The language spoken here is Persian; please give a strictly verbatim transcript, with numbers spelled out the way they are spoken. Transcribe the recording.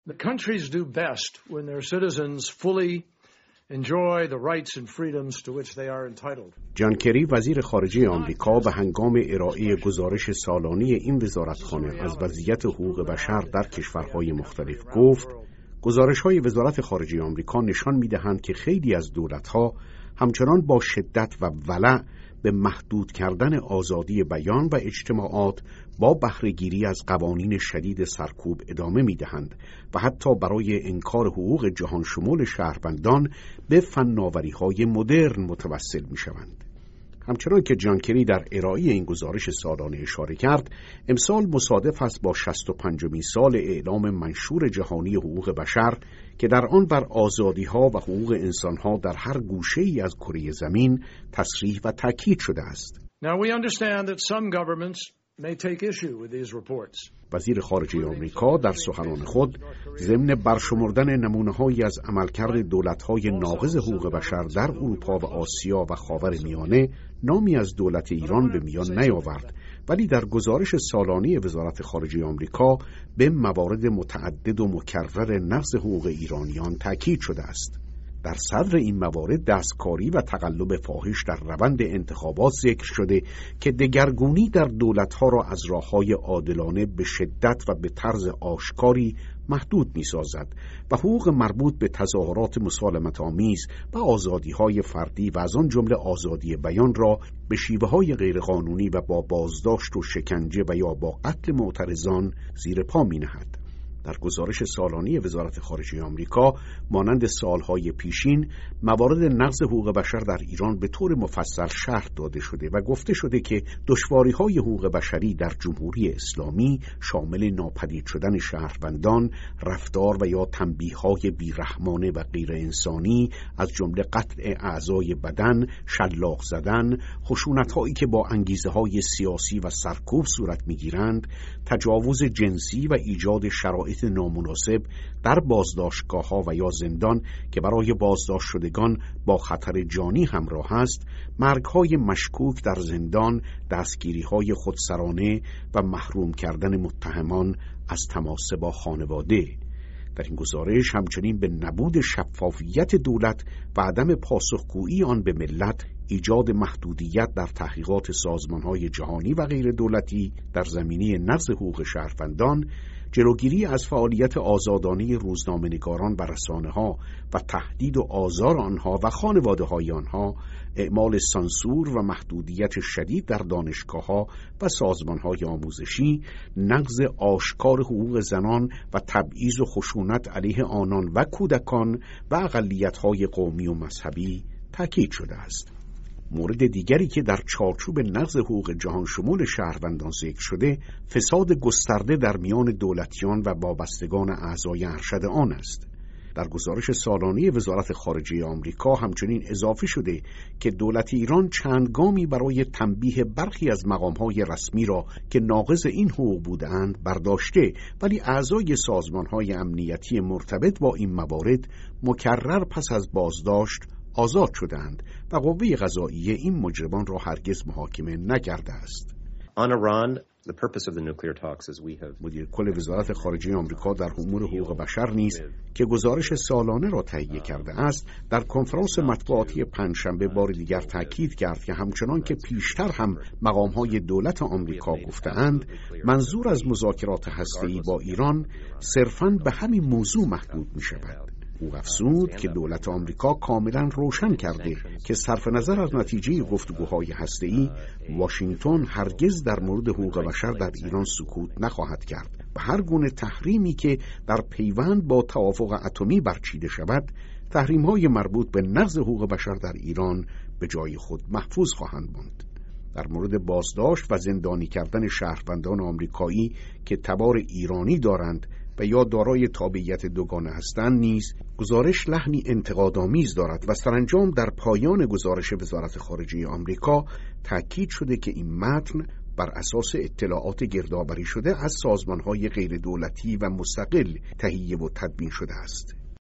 The countries do best when their citizens fully enjoy the rights and freedoms to which they are entitled. جان کری وزیر خارجه آمریکا به هنگام ارائه گزارش سالانه این وزارتخانه از وضعیت حقوق بشر در کشورهای مختلف گفت: گزارش‌های وزارت خارجه آمریکا نشان می‌دهند که خیلی از دولت‌ها همچنان با شدت و ولع به محدود کردن آزادی بیان و اجتماعات با بهره‌گیری از قوانین شدید سرکوب ادامه می‌دهند و حتی برای انکار حقوق جهان شمول شهروندان به فناوری‌های مدرن متوسل می‌شوند. همچنان که جان کری در ارائه این گزارش سالانه اشاره کرد، امسال مصادف است با شصت و پنجمین سال اعلام منشور جهانی حقوق بشر که در آن بر آزادی‌ها و حقوق انسان‌ها در هر گوشه‌ای از کره زمین تصریح و تاکید شده است. Now we understand that some governments may take issue with these reports. وزیر خارجه آمریکا در سخنان خود ضمن برشمردن نمونه‌هایی از عملکرد دولت‌های ناقض حقوق بشر در اروپا و آسیا و خاورمیانه نامی از دولت ایران به میان نیاورد، ولی در گزارش سالانه وزارت خارجه آمریکا به موارد متعدد و مکرر نقض حقوق ایرانیان تاکید شده است. در صدر این موارد دستکاری و تقلب فاحش در روند انتخابات ذکر شده که دگرگونی در دولت‌ها را از راه‌های عادلانه به شدت و به طرز آشکاری محدود می‌سازد و حقوق مربوط به تظاهرات مسالمت‌آمیز و آزادی‌های فردی و از آن جمله آزادی بیان را به شیوه‌های غیرقانونی و با بازداشت و شکنجه و یا با قتل معترضان زیر پا می‌نهد. در گزارش سالانه وزارت خارجه آمریکا مانند سالهای پیشین موارد نقض حقوق بشر در ایران به طور مفصل شرح داده شده و گفته شده که دشواری‌های حقوق بشری در جمهوری اسلامی شامل ناپدید شدن شهروندان، رفتار و یا تنبیه‌های بیرحمانه و غیر انسانی از جمله قطع اعضای بدن، شلاق زدن، خشونت‌هایی که با انگیزه‌های سیاسی و سرکوب صورت می‌گیرند، تجاوز جنسی و ایجاد شرایط نامناسب در بازداشتگاه‌ها و یا زندان که برای بازداشت شدگان با خطر جانی همراه است، مرگ‌های مشکوک در زندان، دستگیری‌های خودسرانه و محروم کردن متهمان از تماس با خانواده. در این گزارش همچنین به نبود شفافیت دولت و عدم پاسخگویی آن به ملت، ایجاد محدودیت در تحقیقات سازمان‌های جهانی و غیر دولتی در زمینه نقض حقوق شهروندان، جلوگیری از فعالیت آزادانه روزنامه‌نگاران و رسانه‌ها و تهدید و آزار آنها و خانواده‌های آنها، اعمال سانسور و محدودیت شدید در دانشگاه‌ها و سازمان‌های آموزشی، نقض آشکار حقوق زنان و تبعیض و خشونت علیه آنان و کودکان و اقلیت‌های قومی و مذهبی تاکید شده است. مورد دیگری که در چارچوب نقض حقوق جهان شمول شهروندان ذکر شده، فساد گسترده در میان دولتیان و وابستگان اعضای ارشد آن است. در گزارش سالانه وزارت خارجه آمریکا همچنین اضافه شده که دولت ایران چند گامی برای تنبیه برخی از مقام‌های رسمی را که ناقض این حقوق بودند برداشته، ولی اعضای سازمان‌های امنیتی مرتبط با این موارد مکرر پس از بازداشت آزاد شدند و قوه قضاییه این مجرمان را هرگز محاکمه نکرده است. On Iran, the purpose of the nuclear talks as we have مدیر کل وزارت خارجه آمریکا در امور حقوق بشر نیز که گزارش سالانه را تهیه کرده است، در کنفرانس مطبوعاتی پنجشنبه بار دیگر تاکید کرد که همچنان که پیشتر هم مقام‌های دولت آمریکا گفته‌اند، منظور از مذاکرات هسته‌ای با ایران صرفاً به همین موضوع محدود می‌شود. او افزود که دولت آمریکا کاملا روشن کرده که صرف نظر از نتیجه گفتگوهای هسته‌ای، واشنگتن هرگز در مورد حقوق بشر در ایران سکوت نخواهد کرد و هر گونه تحریمی که در پیوند با توافق اتمی برچیده شود، تحریم‌های مربوط به نقض حقوق بشر در ایران به جای خود محفوظ خواهند ماند. در مورد بازداشت و زندانی کردن شهروندان آمریکایی که تبار ایرانی دارند و یا دارای تابعیت دوگانه هستند نیز گزارش لحنی انتقادآمیز دارد و سرانجام در پایان گزارش وزارت خارجه آمریکا تاکید شده که این متن بر اساس اطلاعات گردآوری شده از سازمان‌های غیر دولتی و مستقل تهیه و تدوین شده است.